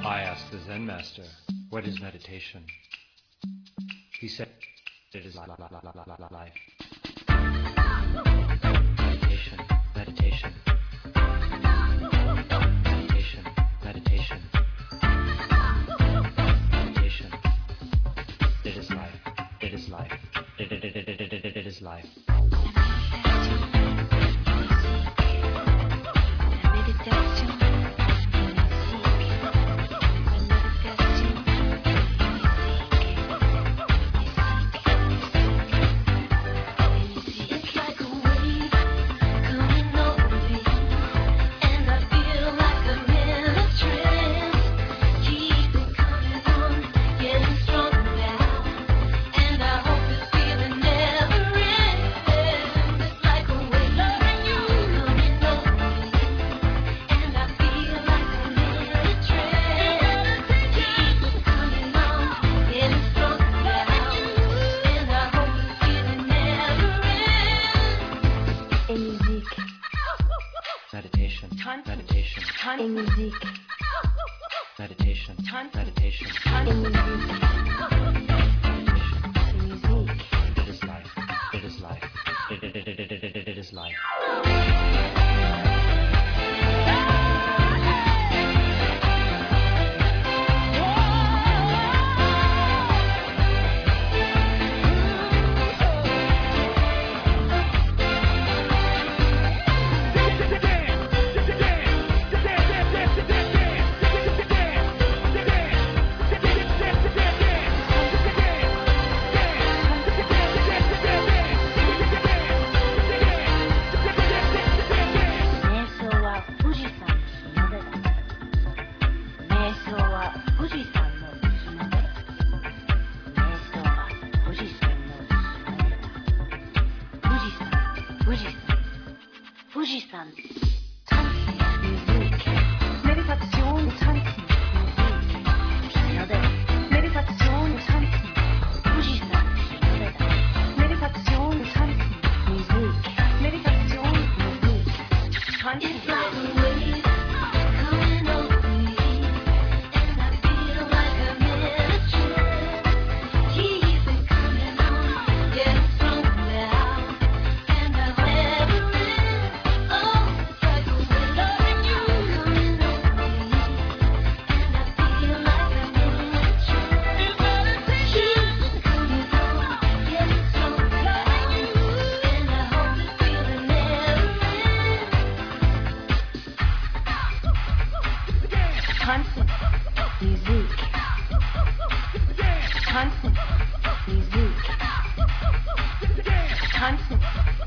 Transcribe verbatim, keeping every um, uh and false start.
I asked the Zen master, what is meditation? He said, it is life. Meditation, meditation. Meditation, meditation. Meditation. It is life. It is life. It, it, it, it, it, it, it is life. La méditation, la musique, la méditation, la musique, la musique, la musique. It's like a wave coming over me, and I feel like I'm in a trance. Keep it coming on, getting stronger now, and I hope this feeling never ends. It's like a wave coming over me, and I feel like I'm in a trance. Keep it coming on, getting stronger now, and I hope this feeling never ends. Et musique, Meditation, meditation, et musique, meditation, meditation, et musique, et musique. it is life. It is life. It, it, it, it, it, it, it, it is life. Fujisan. Tanzen, Musik. Meditation, Tanzen, Musik. Hinode. Meditation, Tanzen. Fujisan, Hinode. Meditation, Tanzen, Musik. Meditation, Musik. Tanzen. It's like a wave coming over me, and I feel like I'm in a trance. Keep it coming on, getting stronger now, and I never end. Oh, it's like a wave coming over me, and I feel like I'm in a trance. Keep it coming on, getting stronger now, and I hope this feeling never ends. Tanzen, Musik. Tanzen, Musik. Tanzen,